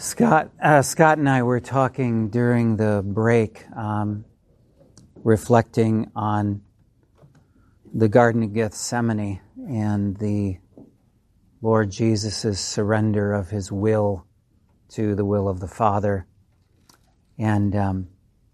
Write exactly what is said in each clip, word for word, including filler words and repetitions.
Scott, uh, Scott and I were talking during the break, um, reflecting on the Garden of Gethsemane and the Lord Jesus' surrender of his will to the will of the Father. And um,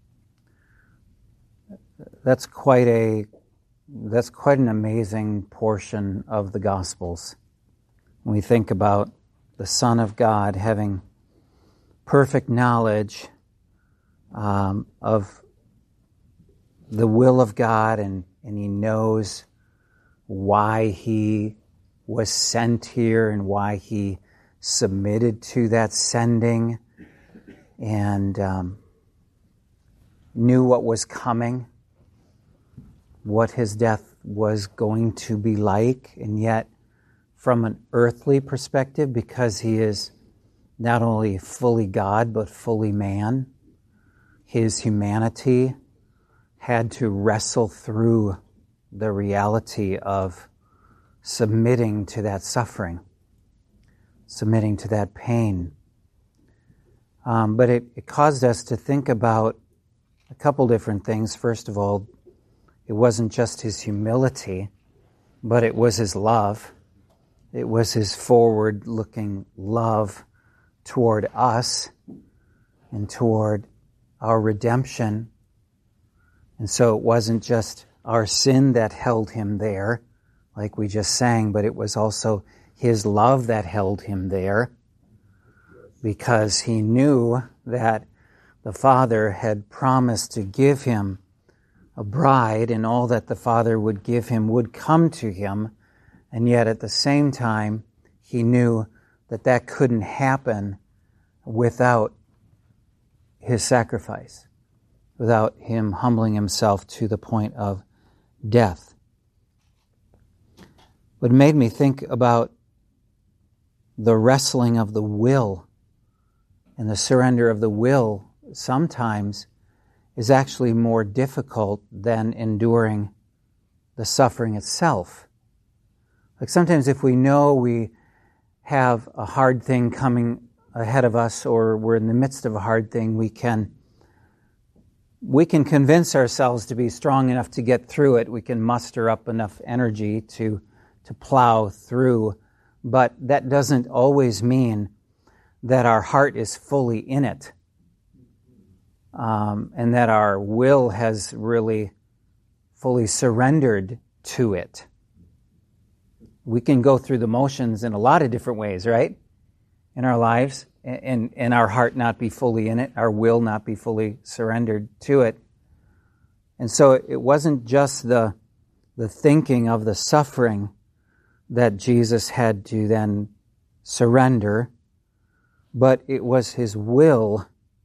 that's quite a that's quite an amazing portion of the Gospels. When we think about the Son of God having perfect knowledge um, of the will of God, and, and he knows why he was sent here and why he submitted to that sending, and um, knew what was coming, what his death was going to be like, and yet from an earthly perspective, because he is not only fully God but fully man, his humanity had to wrestle through the reality of submitting to that suffering, submitting to that pain. Um, but it, it caused us to think about a couple different things. First of all, it wasn't just his humility, but it was his love. It was his forward-looking love toward us and toward our redemption. And so it wasn't just our sin that held him there, like we just sang, but it was also his love that held him there, because he knew that the Father had promised to give him a bride, and all that the Father would give him would come to him, and yet at the same time he knew that that couldn't happen without his sacrifice, without him humbling himself to the point of death. What made me think about the wrestling of the will and the surrender of the will sometimes is actually more difficult than enduring the suffering itself. Like sometimes if we know we have a hard thing coming ahead of us, or we're in the midst of a hard thing, we can we can convince ourselves to be strong enough to get through it. We can muster up enough energy to to plow through, but that doesn't always mean that our heart is fully in it, um, and that our will has really fully surrendered to it. We can go through the motions in a lot of different ways, right? In our lives, and, and our heart not be fully in it, our will not be fully surrendered to it. And so it wasn't just the, the thinking of the suffering that Jesus had to then surrender, but it was his will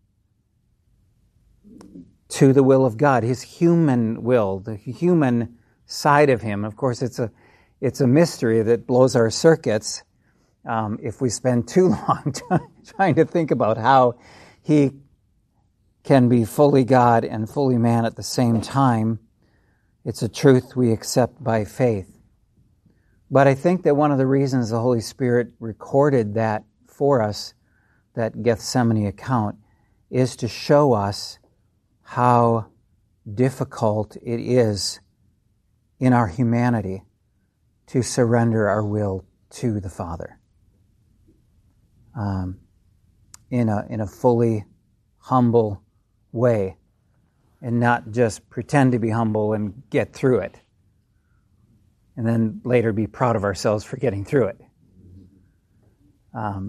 to the will of God, his human will, the human side of him. Of course, it's a It's a mystery that blows our circuits um, if we spend too long trying to think about how he can be fully God and fully man at the same time. It's a truth we accept by faith. But I think that one of the reasons the Holy Spirit recorded that for us, that Gethsemane account, is to show us how difficult it is in our humanity to surrender our will to the Father um, in a in a fully humble way, and not just pretend to be humble and get through it, and then later be proud of ourselves for getting through it. Um,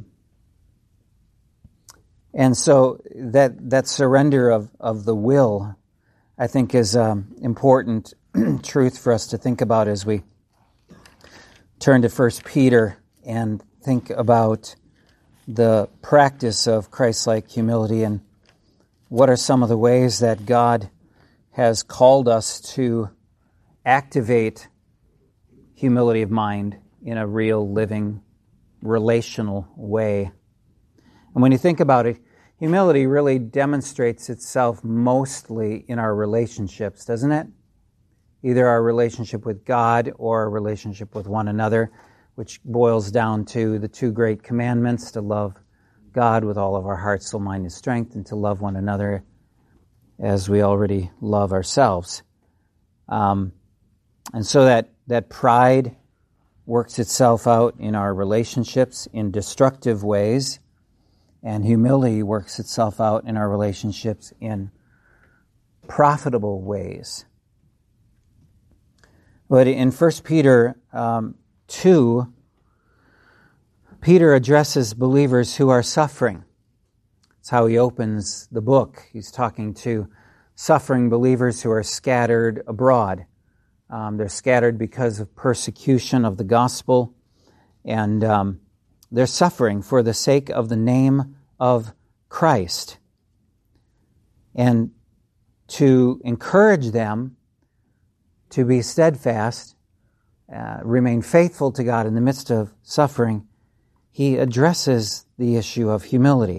and so that that surrender of, of the will, I think, is um, important truth for us to think about as we turn to First Peter and think about the practice of Christ-like humility, and what are some of the ways that God has called us to activate humility of mind in a real, living, relational way. And when you think about it, humility really demonstrates itself mostly in our relationships, doesn't it? Either our relationship with God or our relationship with one another, which boils down to the two great commandments: to love God with all of our heart, soul, mind, and strength, and to love one another as we already love ourselves. Um, and so that, that pride works itself out in our relationships in destructive ways, and humility works itself out in our relationships in profitable ways. But in First Peter um, two, Peter addresses believers who are suffering. That's how he opens the book. He's talking to suffering believers who are scattered abroad. Um, they're scattered because of persecution of the gospel, and um, they're suffering for the sake of the name of Christ. And to encourage them to be steadfast, uh, remain faithful to God in the midst of suffering, he addresses the issue of humility.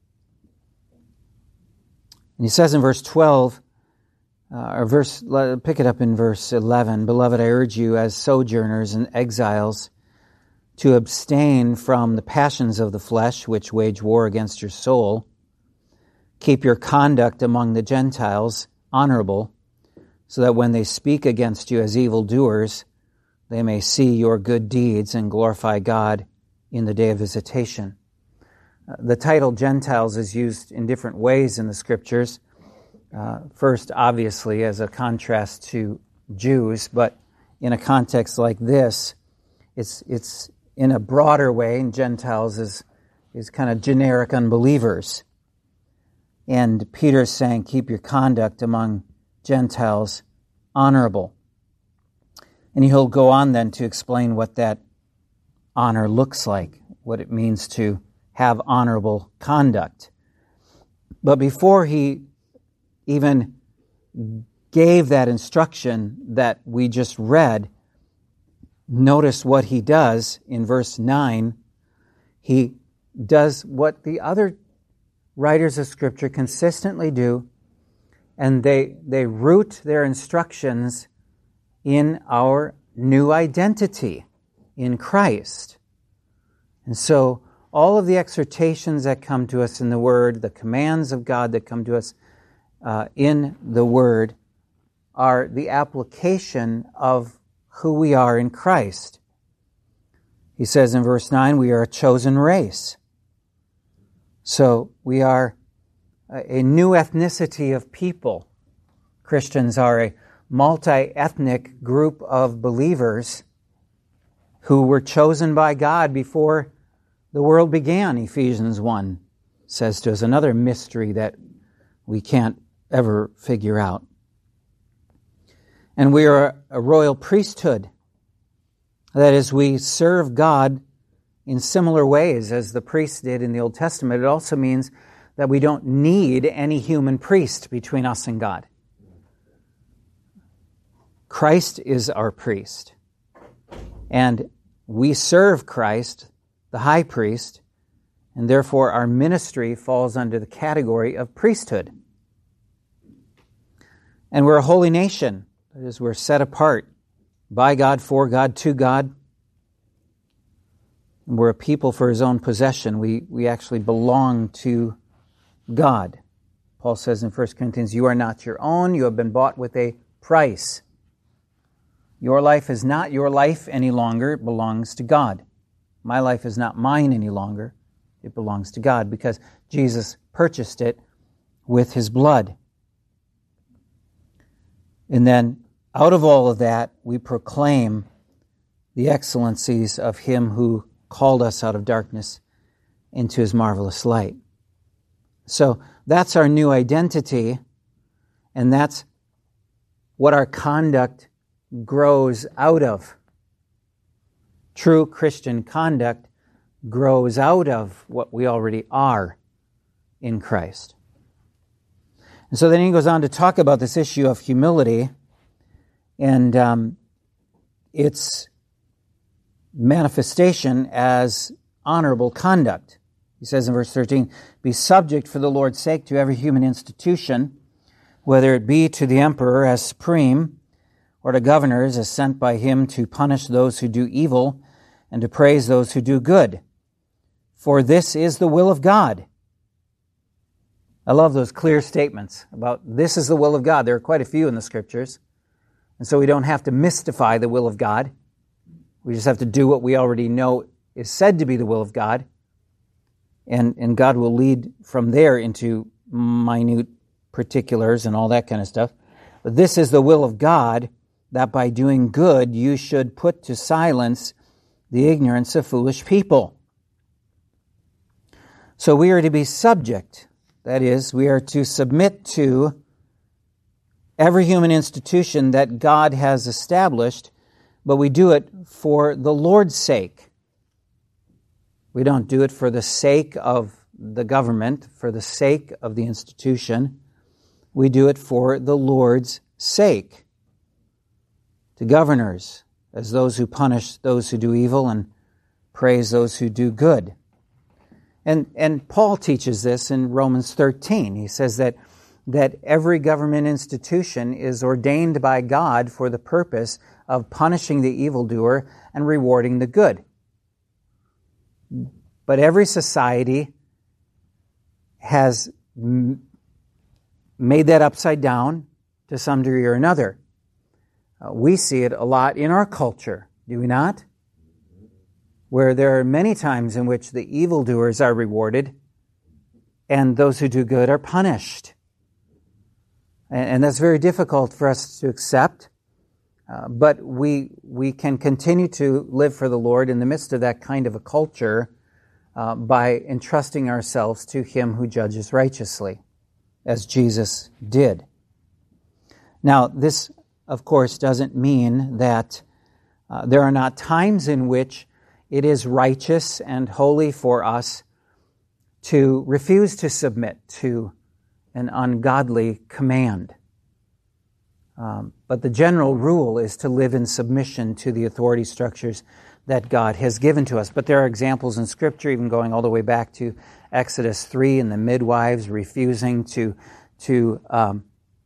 And he says in verse twelve, uh, or verse, pick it up in verse eleven, "Beloved, I urge you as sojourners and exiles to abstain from the passions of the flesh which wage war against your soul. Keep your conduct among the Gentiles honorable, so that when they speak against you as evildoers, they may see your good deeds and glorify God in the day of visitation." Uh, the title Gentiles is used in different ways in the Scriptures. Uh, first, obviously, as a contrast to Jews, but in a context like this, it's it's in a broader way, and Gentiles is, is kind of generic unbelievers. And Peter's saying, keep your conduct among Gentiles honorable. And he'll go on then to explain what that honor looks like, what it means to have honorable conduct. But before he even gave that instruction that we just read, notice what he does in verse nine. He does what the other writers of Scripture consistently do, and they they root their instructions in our new identity in Christ. And so all of the exhortations that come to us in the Word, the commands of God that come to us uh, in the Word, are the application of who we are in Christ. He says in verse nine, we are a chosen race. So we are a new ethnicity of people. Christians are a multi-ethnic group of believers who were chosen by God before the world began, Ephesians one says to us. Another mystery that we can't ever figure out. And we are a royal priesthood. That is, we serve God in similar ways as the priests did in the Old Testament. It also means that we don't need any human priest between us and God. Christ is our priest. And we serve Christ, the high priest, and therefore our ministry falls under the category of priesthood. And we're a holy nation. That is, we're set apart by God, for God, to God. And we're a people for His own possession. We, we actually belong to God. Paul says in First Corinthians, you are not your own. You have been bought with a price. Your life is not your life any longer. It belongs to God. My life is not mine any longer. It belongs to God because Jesus purchased it with His blood. And then out of all of that, we proclaim the excellencies of Him who called us out of darkness into His marvelous light. So that's our new identity, and that's what our conduct grows out of. True Christian conduct grows out of what we already are in Christ. And so then he goes on to talk about this issue of humility and um, its manifestation as honorable conduct. He says in verse thirteen, be subject for the Lord's sake to every human institution, whether it be to the emperor as supreme, or to governors as sent by him to punish those who do evil and to praise those who do good. for this is the will of God. I love those clear statements about this is the will of God. There are quite a few in the Scriptures. And so we don't have to mystify the will of God. We just have to do what we already know is said to be the will of God. And, and God will lead from there into minute particulars and all that kind of stuff. But this is the will of God, that by doing good you should put to silence the ignorance of foolish people. So we are to be subject. That is, we are to submit to every human institution that God has established, but we do it for the Lord's sake. We don't do it for the sake of the government, for the sake of the institution. We do it for the Lord's sake. To governors, as those who punish those who do evil and praise those who do good. And and Paul teaches this in Romans thirteen. He says that, that every government institution is ordained by God for the purpose of punishing the evildoer and rewarding the good. But every society has m- made that upside down to some degree or another. Uh, we see it a lot in our culture, do we not? Where there are many times in which the evildoers are rewarded and those who do good are punished. And, and that's very difficult for us to accept. Uh, but we we can continue to live for the Lord in the midst of that kind of a culture uh, by entrusting ourselves to Him who judges righteously, as Jesus did. Now, this, of course, doesn't mean that uh, there are not times in which it is righteous and holy for us to refuse to submit to an ungodly command. Um, but the general rule is to live in submission to the authority structures that God has given to us. But there are examples in Scripture, even going all the way back to Exodus three, and the midwives refusing to to um,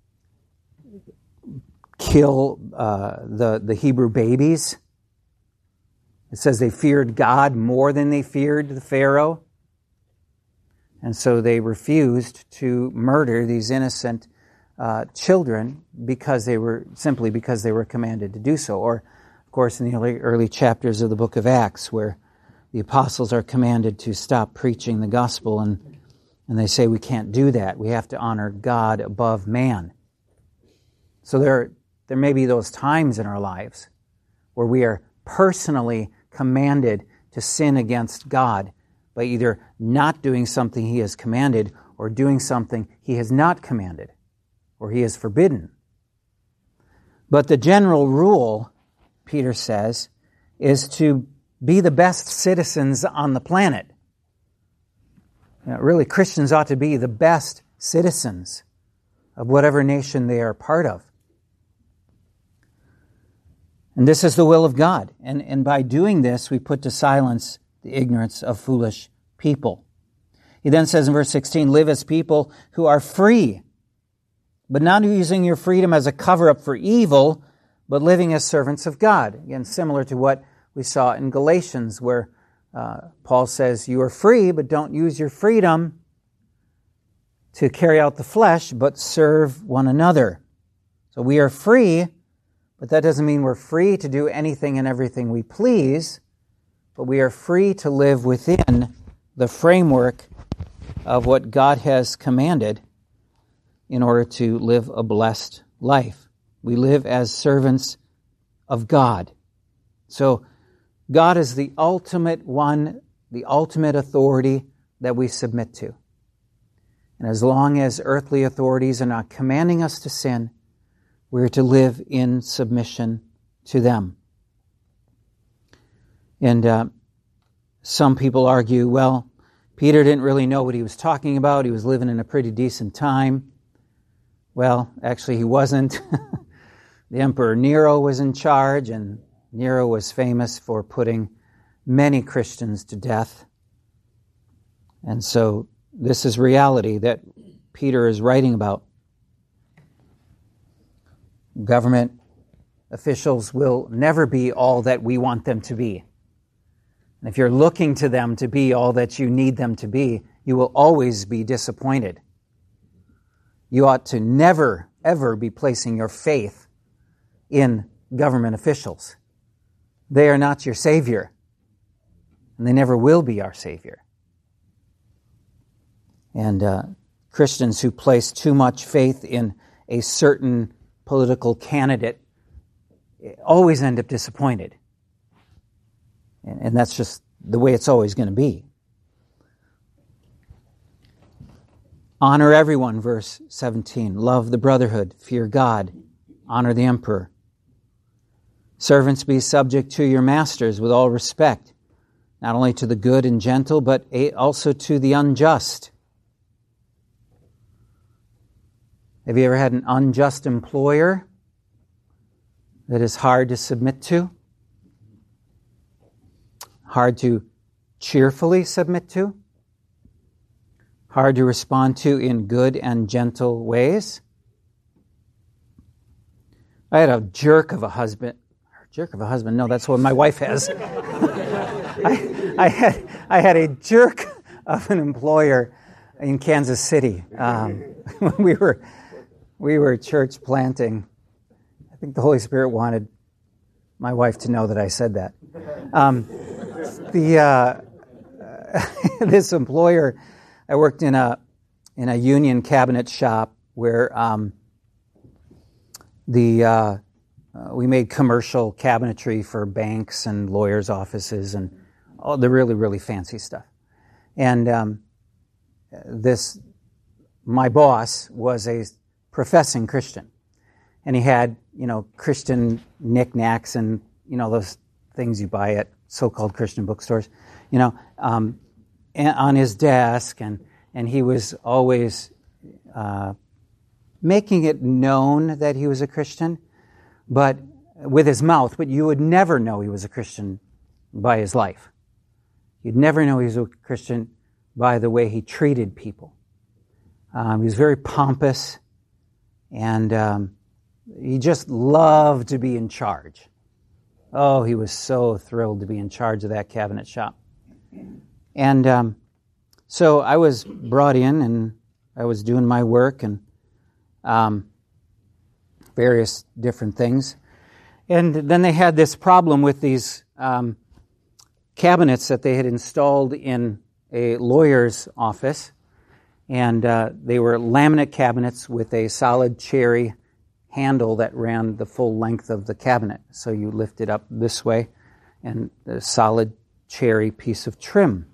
kill uh, the the Hebrew babies. It says they feared God more than they feared the Pharaoh. And so they refused to murder these innocent uh, children because they were, simply because they were commanded to do so. Or, of course, in the early, early chapters of the book of Acts, where the apostles are commanded to stop preaching the gospel, and, and they say we can't do that. We have to honor God above man. So there, there may be those times in our lives where we are personally commanded to sin against God by either not doing something He has commanded or doing something He has not commanded or He has forbidden. But the general rule, Peter says, is to be the best citizens on the planet. You know, really, Christians ought to be the best citizens of whatever nation they are part of. And this is the will of God. And, and by doing this, we put to silence the ignorance of foolish people. He then says in verse sixteen, live as people who are free, but not using your freedom as a cover-up for evil, but living as servants of God. Again, similar to what we saw in Galatians, where uh, Paul says, you are free, but don't use your freedom to carry out the flesh, but serve one another. So we are free, but that doesn't mean we're free to do anything and everything we please, but we are free to live within the framework of what God has commanded in order to live a blessed life. We live as servants of God. So God is the ultimate one, the ultimate authority that we submit to. And as long as earthly authorities are not commanding us to sin, we're to live in submission to them. And uh, some people argue, well, Peter didn't really know what he was talking about. He was living in a pretty decent time. Well, actually he wasn't. The Emperor Nero was in charge, and Nero was famous for putting many Christians to death. And so this is reality that Peter is writing about. Government officials will never be all that we want them to be. And if you're looking to them to be all that you need them to be, you will always be disappointed. You ought to never, ever be placing your faith in government officials. They are not your Savior, and they never will be our Savior. And uh, Christians who place too much faith in a certain political candidate always end up disappointed. And, and that's just the way it's always going to be. Honor everyone, verse seventeen. Love the brotherhood, fear God, honor the emperor. Servants, be subject to your masters with all respect, not only to the good and gentle, but also to the unjust. Have you ever had an unjust employer that is hard to submit to? Hard to cheerfully submit to? Hard to respond to in good and gentle ways? I had a jerk of a husband. Jerk of a husband? No, that's what my wife has. I, I had I had a jerk of an employer in Kansas City um, when we were we were church planting. I think the Holy Spirit wanted my wife to know that I said that. Um, the uh, this employer, I worked in a in a union cabinet shop where um, the uh, uh, we made commercial cabinetry for banks and lawyers' offices and all the really really fancy stuff. And um, this my boss was a professing Christian, and he had you know Christian knickknacks and you know those things you buy at so-called Christian bookstores, you know, um, on his desk, and and he was always uh, making it known that he was a Christian, but with his mouth. But you would never know he was a Christian by his life. You'd never know he was a Christian by the way he treated people. Um, he was very pompous, and um, he just loved to be in charge. Oh, he was so thrilled to be in charge of that cabinet shop. And um, so I was brought in, and I was doing my work and um, various different things. And then they had this problem with these um, cabinets that they had installed in a lawyer's office. And uh, they were laminate cabinets with a solid cherry handle that ran the full length of the cabinet. So you lift it up this way, and a solid cherry piece of trim.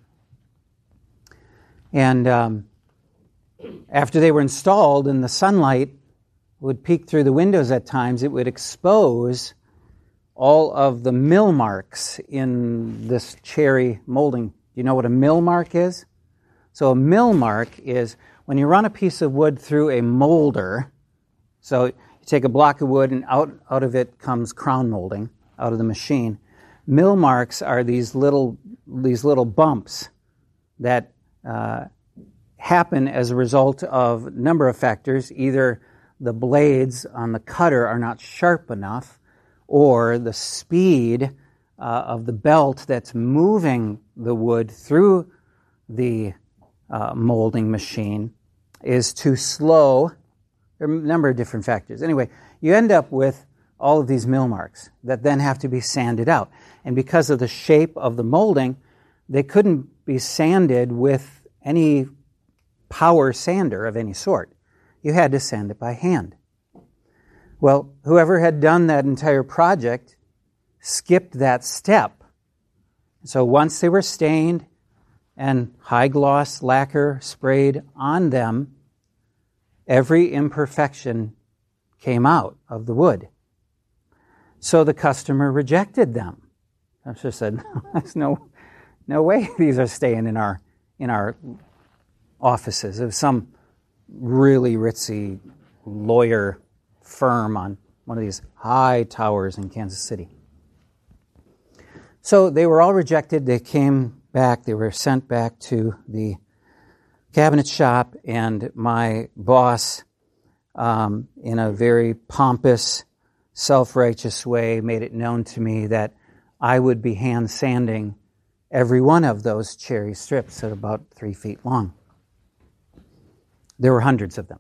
And um, after they were installed and the sunlight would peek through the windows at times, it would expose all of the mill marks in this cherry molding. Do you know what a mill mark is? So a mill mark is when you run a piece of wood through a molder. So you take a block of wood and out, out of it comes crown molding out of the machine. Mill marks are these little these little bumps that uh, happen as a result of a number of factors. Either the blades on the cutter are not sharp enough, or the speed uh, of the belt that's moving the wood through the uh, molding machine is too slow. There are a number of different factors. Anyway, you end up with all of these mill marks that then have to be sanded out. And because of the shape of the molding, they couldn't be sanded with any power sander of any sort. You had to sand it by hand. Well, whoever had done that entire project skipped that step. So once they were stained and high gloss lacquer sprayed on them, every imperfection came out of the wood. So the customer rejected them. I just said, no, there's no, no way these are staying in our in our offices. It was some really ritzy lawyer firm on one of these high towers in Kansas City. So they were all rejected. They came back. They were sent back to the cabinet shop, and my boss, um, in a very pompous, self-righteous way, made it known to me that I would be hand sanding every one of those cherry strips at about three feet long. There were hundreds of them.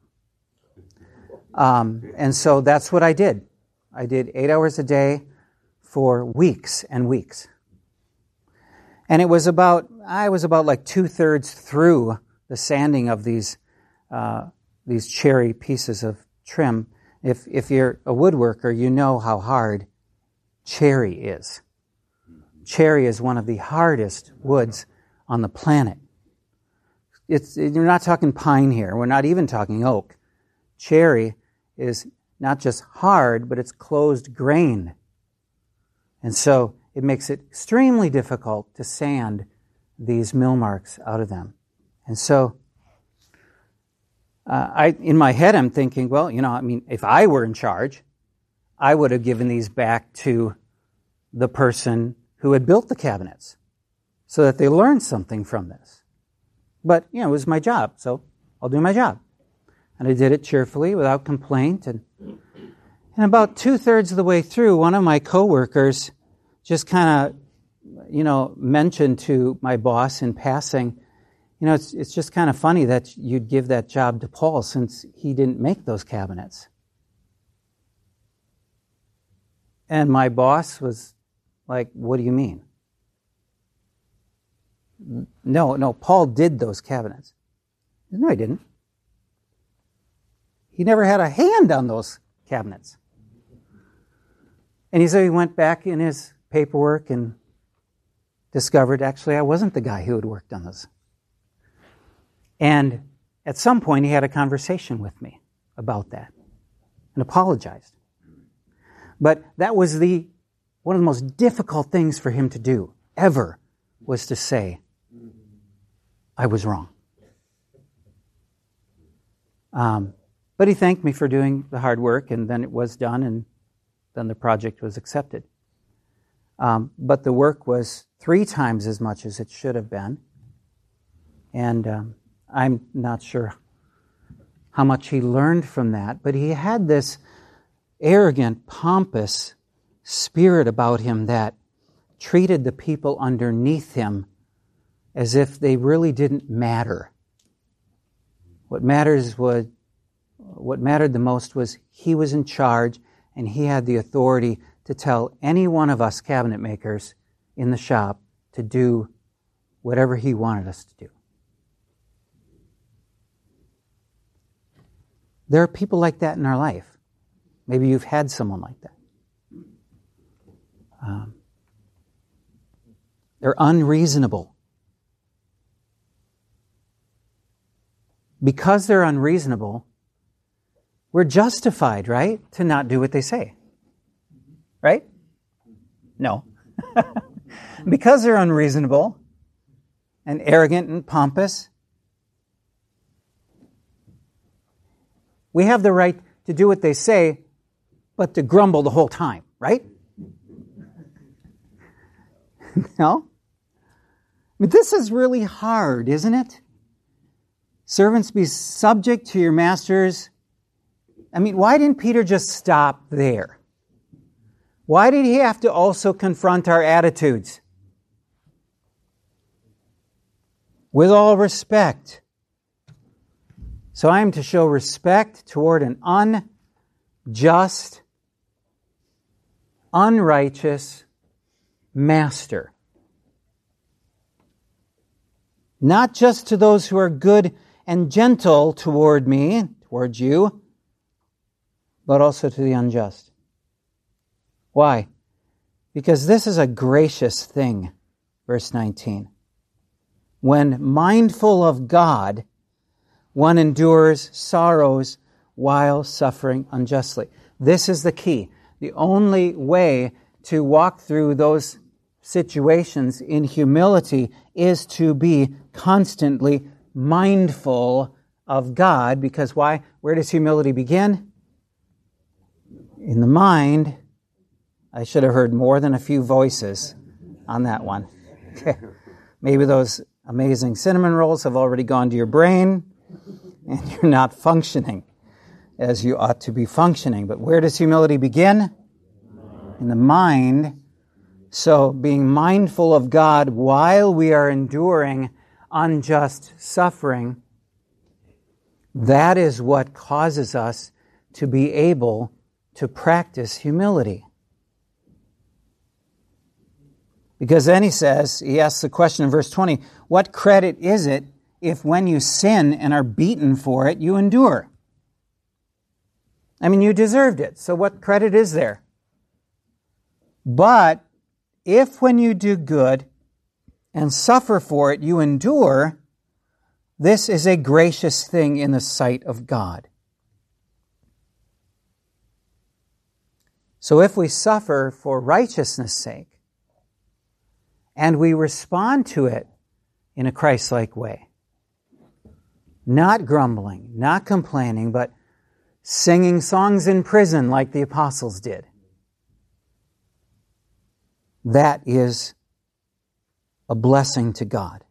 Um, and so that's what I did. I did eight hours a day for weeks and weeks. And it was about, I was about like two-thirds through the sanding of these uh, these cherry pieces of trim. If if you're a woodworker, you know how hard cherry is. Cherry is one of the hardest woods on the planet. It's, you're not talking pine here. We're not even talking oak. Cherry is not just hard, but it's closed grained. And so it makes it extremely difficult to sand these mill marks out of them. And so uh, I, in my head, I'm thinking, well, you know, I mean, if I were in charge, I would have given these back to the person who had built the cabinets so that they learned something from this. But, you know, it was my job, so I'll do my job. And I did it cheerfully, without complaint. And, and about two-thirds of the way through, one of my coworkers just kind of, you know, mentioned to my boss in passing, you know, it's it's just kind of funny that you'd give that job to Paul since he didn't make those cabinets. And my boss was like, what do you mean? No, no, Paul did those cabinets. No, he didn't. He never had a hand on those cabinets. And he said he went back in his paperwork and discovered, actually, I wasn't the guy who had worked on those. And at some point, he had a conversation with me about that and apologized. But that was the one of the most difficult things for him to do, ever, was to say, I was wrong. Um, but he thanked me for doing the hard work, and then it was done, and then the project was accepted. Um, but the work was three times as much as it should have been. And um, I'm not sure how much he learned from that, but he had this arrogant, pompous spirit about him that treated the people underneath him as if they really didn't matter. What matters was, what mattered the most was he was in charge, and he had the authority to tell any one of us cabinet makers in the shop to do whatever he wanted us to do. There are people like that in our life. Maybe you've had someone like that. Um, they're unreasonable. Because they're unreasonable, we're justified, right, to not do what they say. Right? No. Because they're unreasonable and arrogant and pompous, we have the right to do what they say, but to grumble the whole time, right? No? But this is really hard, isn't it? Servants, be subject to your masters. I mean, why didn't Peter just stop there? Why did he have to also confront our attitudes? With all respect. So I am to show respect toward an unjust, unrighteous master. Not just to those who are good and gentle toward me, toward you, but also to the unjust. Why? Because this is a gracious thing, verse nineteen. When mindful of God, one endures sorrows while suffering unjustly. This is the key. The only way to walk through those situations in humility is to be constantly mindful of God. Because why? Where does humility begin? In the mind. I should have heard more than a few voices on that one. Maybe those amazing cinnamon rolls have already gone to your brain and you're not functioning as you ought to be functioning. But where does humility begin? In the mind. So being mindful of God while we are enduring unjust suffering, that is what causes us to be able to practice humility. Because then he says, he asks the question in verse twenty, what credit is it if when you sin and are beaten for it, you endure? I mean, you deserved it, so what credit is there? But if when you do good and suffer for it, you endure, this is a gracious thing in the sight of God. So if we suffer for righteousness' sake, and we respond to it in a Christ-like way, not grumbling, not complaining, but singing songs in prison like the apostles did, that is a blessing to God.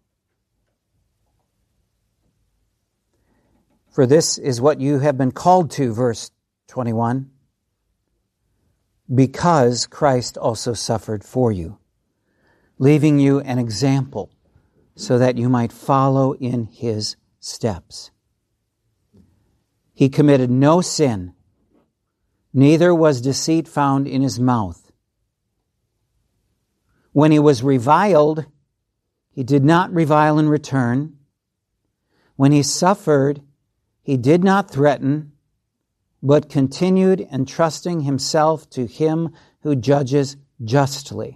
For this is what you have been called to, verse twenty-one, because Christ also suffered for you, leaving you an example so that you might follow in his steps. He committed no sin, neither was deceit found in his mouth. When he was reviled, he did not revile in return. When he suffered, he did not threaten, but continued entrusting himself to him who judges justly.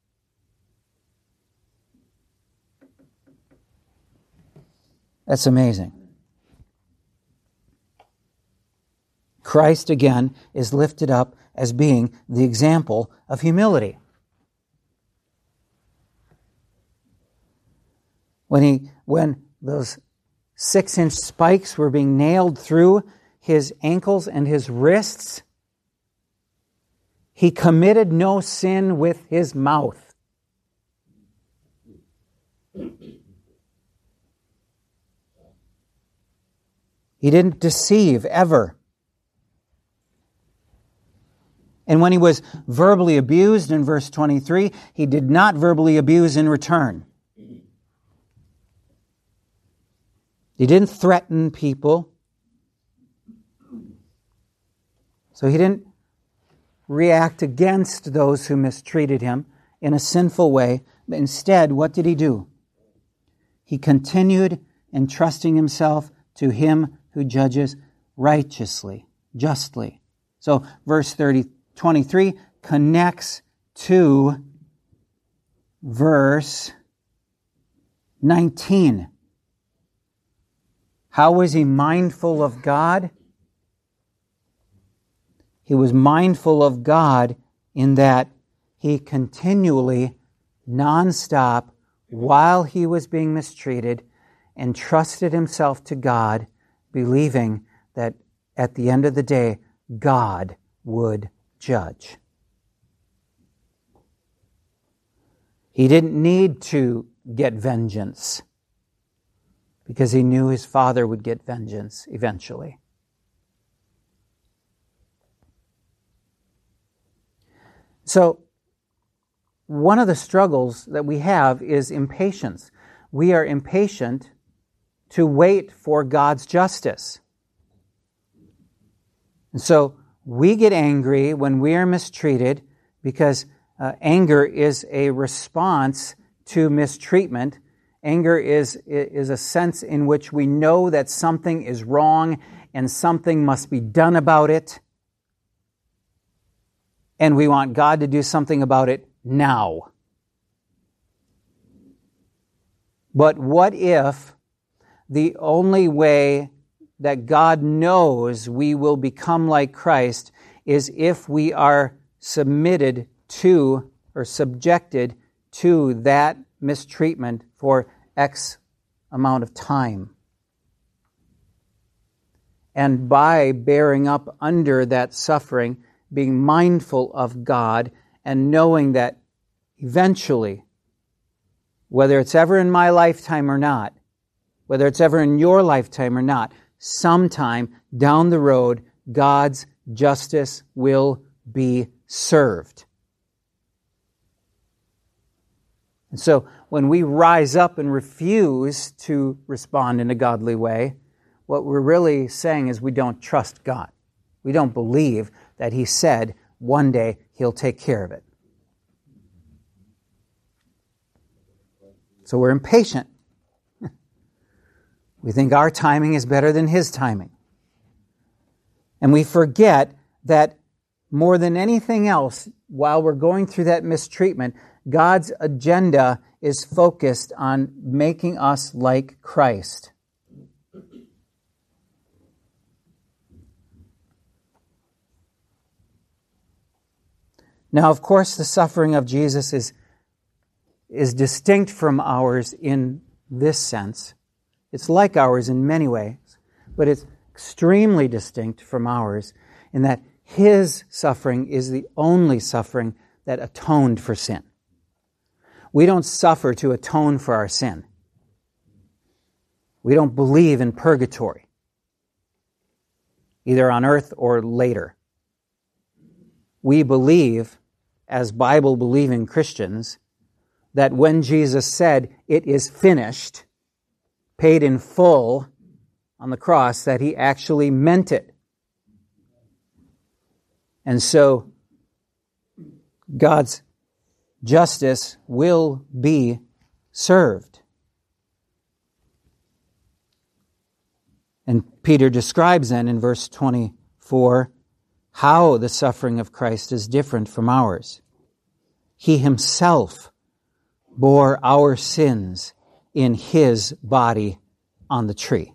That's amazing. Christ, again, is lifted up as being the example of humility. When he, when those six-inch spikes were being nailed through his ankles and his wrists, he committed no sin with his mouth. He didn't deceive ever. And when he was verbally abused in verse twenty-three, he did not verbally abuse in return. He didn't threaten people. So he didn't react against those who mistreated him in a sinful way. But instead, what did he do? He continued entrusting himself to him who judges righteously, justly. So verse thirty, twenty-three connects to verse nineteen. How was he mindful of God? He was mindful of God in that he continually, nonstop, while he was being mistreated, entrusted himself to God, believing that at the end of the day, God would judge. He didn't need to get vengeance because he knew his Father would get vengeance eventually. So, one of the struggles that we have is impatience. We are impatient to wait for God's justice. And so, we get angry when we are mistreated because uh, anger is a response to mistreatment. Anger is, is a sense in which we know that something is wrong and something must be done about it. And we want God to do something about it now. But what if the only way that God knows we will become like Christ is if we are submitted to or subjected to that mistreatment for X amount of time? And by bearing up under that suffering, being mindful of God and knowing that eventually, whether it's ever in my lifetime or not, whether it's ever in your lifetime or not, sometime down the road, God's justice will be served. And so when we rise up and refuse to respond in a godly way, what we're really saying is we don't trust God. We don't believe that He said one day He'll take care of it. So we're impatient. We think our timing is better than His timing. And we forget that more than anything else, while we're going through that mistreatment, God's agenda is focused on making us like Christ. Now, of course, the suffering of Jesus is, is distinct from ours in this sense. It's like ours in many ways, but it's extremely distinct from ours in that His suffering is the only suffering that atoned for sin. We don't suffer to atone for our sin. We don't believe in purgatory, either on earth or later. We believe, as Bible-believing Christians, that when Jesus said, "It is finished," paid in full on the cross, that He actually meant it. And so, God's justice will be served. And Peter describes then in verse twenty-four how the suffering of Christ is different from ours. He Himself bore our sins in His body on the tree.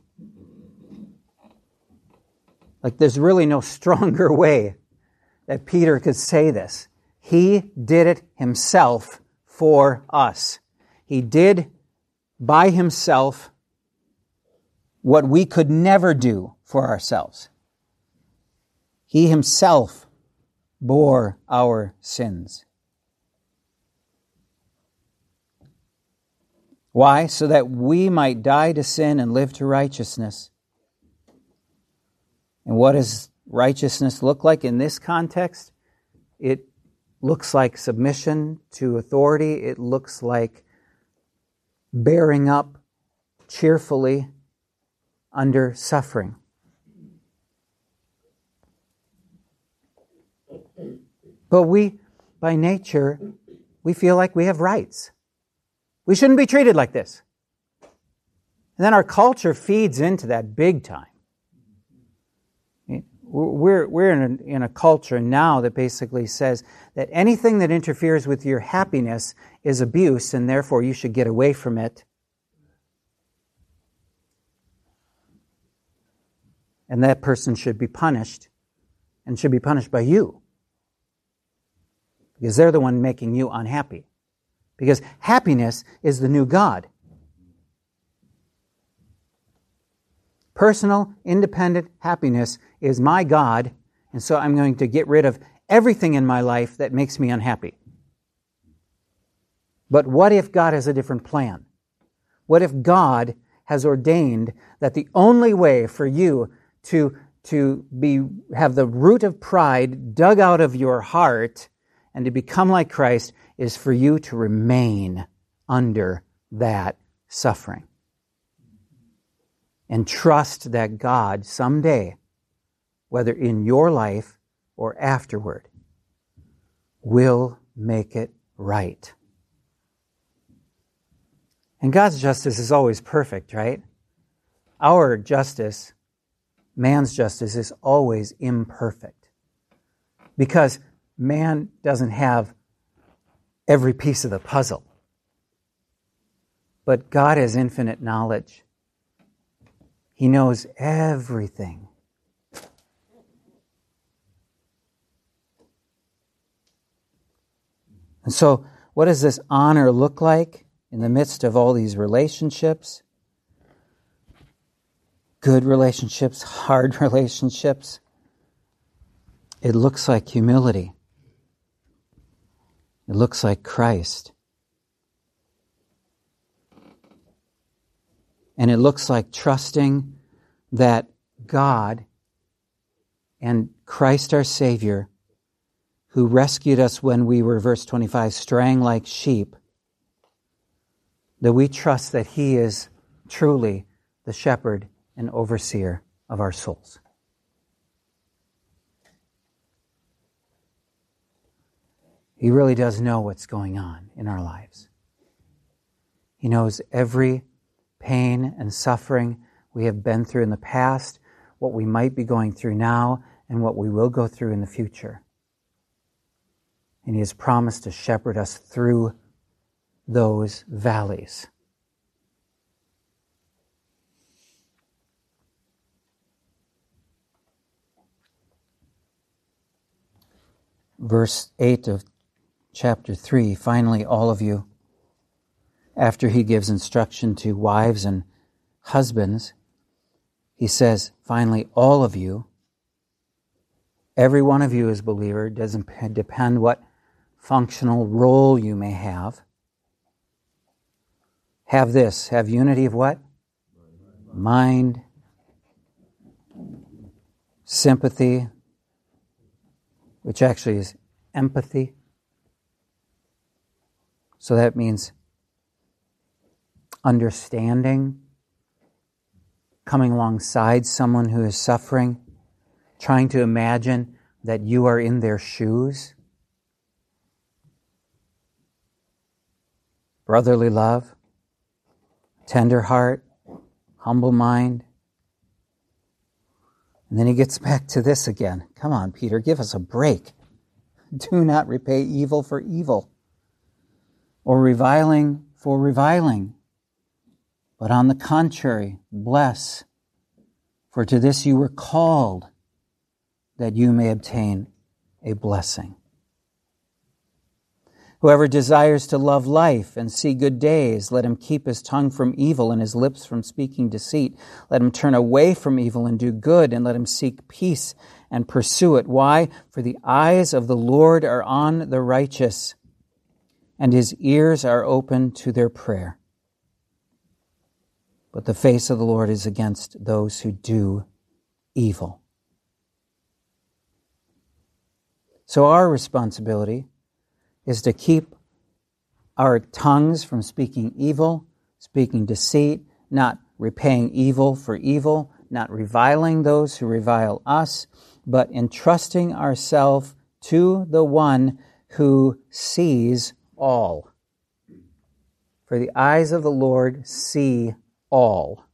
Like, there's really no stronger way that Peter could say this. He did it Himself for us. He did by Himself what we could never do for ourselves. He Himself bore our sins. Why? So that we might die to sin and live to righteousness. And what does righteousness look like in this context? It looks like submission to authority. It looks like bearing up cheerfully under suffering. But we, by nature, we feel like we have rights. We shouldn't be treated like this. And then our culture feeds into that big time. We're, we're in, a, in a culture now that basically says that anything that interferes with your happiness is abuse, and therefore you should get away from it. And that person should be punished, and should be punished by you. Because they're the one making you unhappy. Because happiness is the new God. Personal, independent happiness is my God, and so I'm going to get rid of everything in my life that makes me unhappy. But what if God has a different plan? What if God has ordained that the only way for you to, to be have the root of pride dug out of your heart and to become like Christ is for you to remain under that suffering? And trust that God someday, whether in your life or afterward, will make it right. And God's justice is always perfect, right? Our justice, man's justice, is always imperfect. Because man doesn't have every piece of the puzzle. But God has infinite knowledge. He knows everything. And so, what does this honor look like in the midst of all these relationships? Good relationships, hard relationships. It looks like humility. It looks like Christ. And it looks like trusting that God and Christ our Savior, who rescued us when we were, verse twenty-five, straying like sheep, that we trust that He is truly the shepherd and overseer of our souls. He really does know what's going on in our lives. He knows every pain and suffering we have been through in the past, what we might be going through now, and what we will go through in the future. And He has promised to shepherd us through those valleys. Verse eight of chapter three, finally, all of you, after He gives instruction to wives and husbands, He says, finally, all of you, every one of you as believer, doesn't depend what functional role you may have. Have this, have unity of what? Mind, sympathy, which actually is empathy. So that means understanding, coming alongside someone who is suffering, trying to imagine that you are in their shoes. Brotherly love, tender heart, humble mind. And then he gets back to this again. Come on, Peter, give us a break. Do not repay evil for evil, or reviling for reviling, but on the contrary, bless. For to this you were called, that you may obtain a blessing. Whoever desires to love life and see good days, let him keep his tongue from evil and his lips from speaking deceit. Let him turn away from evil and do good, and let him seek peace and pursue it. Why? For the eyes of the Lord are on the righteous, and His ears are open to their prayer. But the face of the Lord is against those who do evil. So our responsibility is to keep our tongues from speaking evil, speaking deceit, not repaying evil for evil, not reviling those who revile us, but entrusting ourselves to the one who sees all. For the eyes of the Lord see all.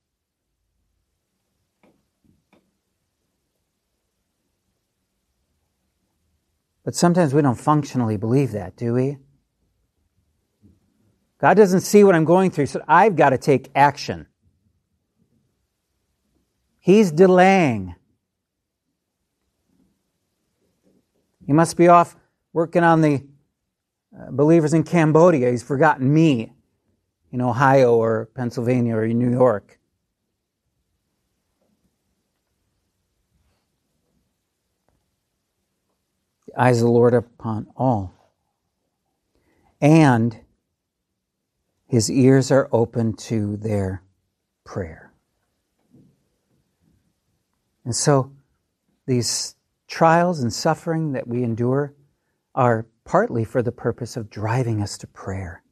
But sometimes we don't functionally believe that, do we? God doesn't see what I'm going through, so I've got to take action. He's delaying. He must be off working on the uh, believers in Cambodia. He's forgotten me in Ohio or Pennsylvania or in New York. The eyes of the Lord are upon all. And His ears are open to their prayer. And so these trials and suffering that we endure are partly for the purpose of driving us to prayer,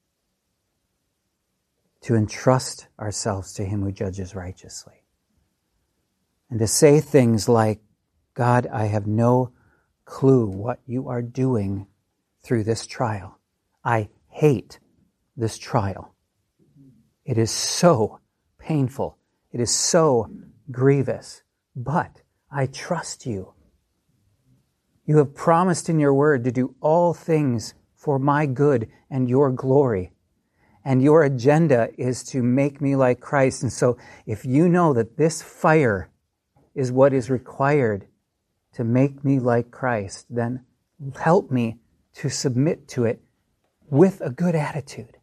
to entrust ourselves to Him who judges righteously, and to say things like, God, I have no clue what you are doing through this trial. I hate this trial. It is so painful. It is so grievous. But I trust you. You have promised in your word to do all things for my good and your glory. And your agenda is to make me like Christ. And so if you know that this fire is what is required to make me like Christ, then help me to submit to it with a good attitude.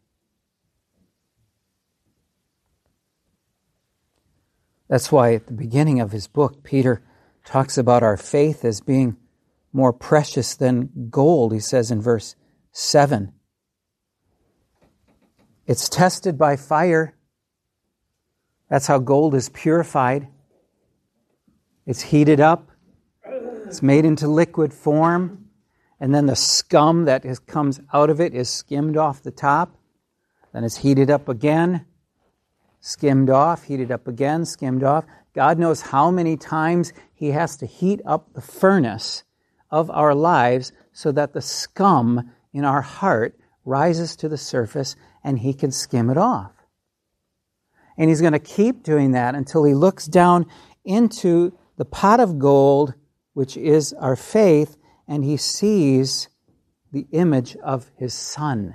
That's why at the beginning of his book, Peter talks about our faith as being more precious than gold. He says in verse seven, it's tested by fire. That's how gold is purified. It's heated up. It's made into liquid form. And then the scum that is, comes out of it is skimmed off the top. Then it's heated up again, skimmed off, heated up again, skimmed off. God knows how many times He has to heat up the furnace of our lives so that the scum in our heart rises to the surface and He can skim it off. And He's going to keep doing that until He looks down into the pot of gold, which is our faith, and He sees the image of His Son.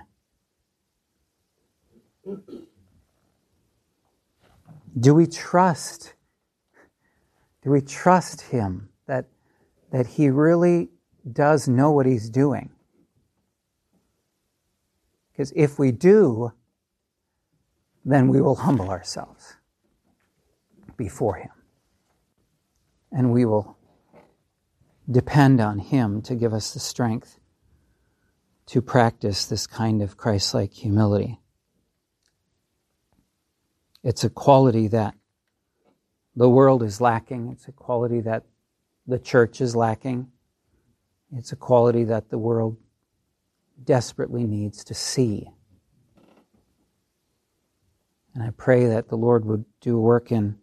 Do we trust? Do we trust Him that, that He really does know what He's doing? Because if we do, then we will humble ourselves before Him. And we will depend on Him to give us the strength to practice this kind of Christ-like humility. It's a quality that the world is lacking. It's a quality that the church is lacking. It's a quality that the world desperately needs to see. And I pray that the Lord would do work in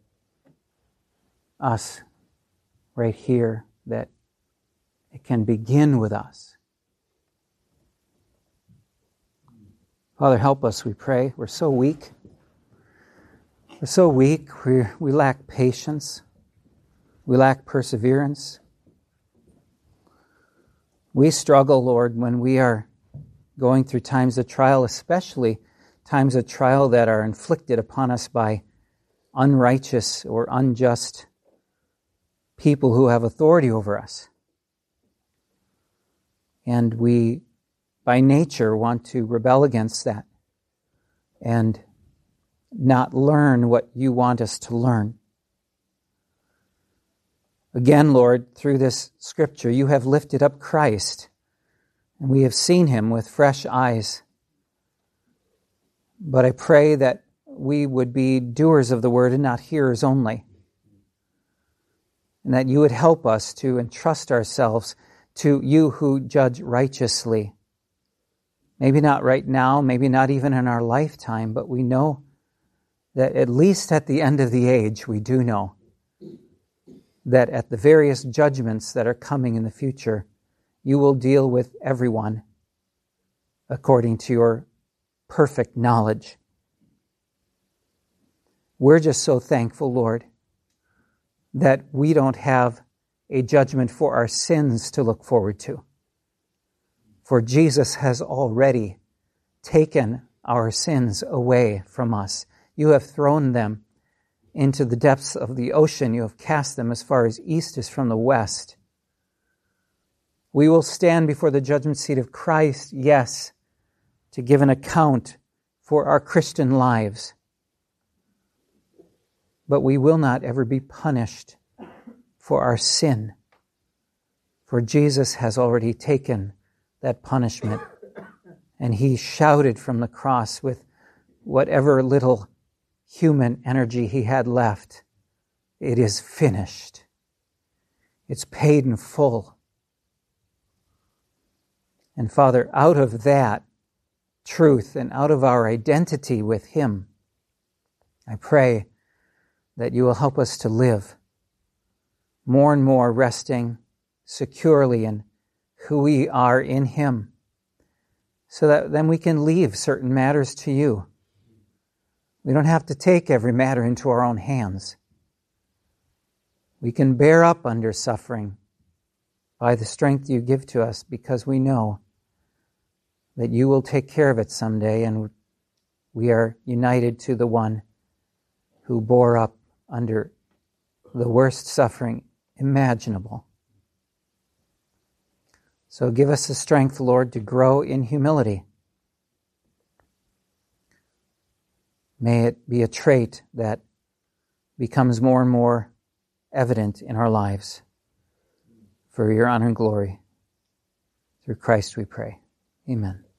us right here, that it can begin with us. Father, help us, we pray. We're so weak. We're so weak. We we lack patience. We lack perseverance. We struggle, Lord, when we are going through times of trial, especially times of trial that are inflicted upon us by unrighteous or unjust people who have authority over us. And we, by nature, want to rebel against that and not learn what you want us to learn. Again, Lord, through this scripture, you have lifted up Christ, and we have seen Him with fresh eyes. But I pray that we would be doers of the word and not hearers only, and that you would help us to entrust ourselves to you who judge righteously. Maybe not right now, maybe not even in our lifetime, but we know that at least at the end of the age, we do know that at the various judgments that are coming in the future, you will deal with everyone according to your perfect knowledge. We're just so thankful, Lord, that we don't have a judgment for our sins to look forward to. For Jesus has already taken our sins away from us. You have thrown them into the depths of the ocean. You have cast them as far as east is from the west. We will stand before the judgment seat of Christ, yes, to give an account for our Christian lives. But we will not ever be punished for our sin, for Jesus has already taken that punishment, and He shouted from the cross with whatever little human energy He had left, "It is finished." It's paid in full. And Father, out of that truth and out of our identity with Him, I pray that you will help us to live more and more resting securely in who we are in Him, so that then we can leave certain matters to you. We don't have to take every matter into our own hands. We can bear up under suffering by the strength you give to us, because we know that you will take care of it someday, and we are united to the one who bore up under the worst suffering imaginable. So give us the strength, Lord, to grow in humility. May it be a trait that becomes more and more evident in our lives. For your honor and glory. Through Christ we pray. Amen.